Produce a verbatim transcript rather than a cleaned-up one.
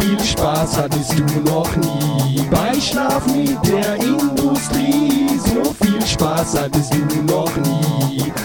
viel Spaß hattest du noch nie. Bei Schlaf mit der Industrie, so viel Spaß hattest du noch nie.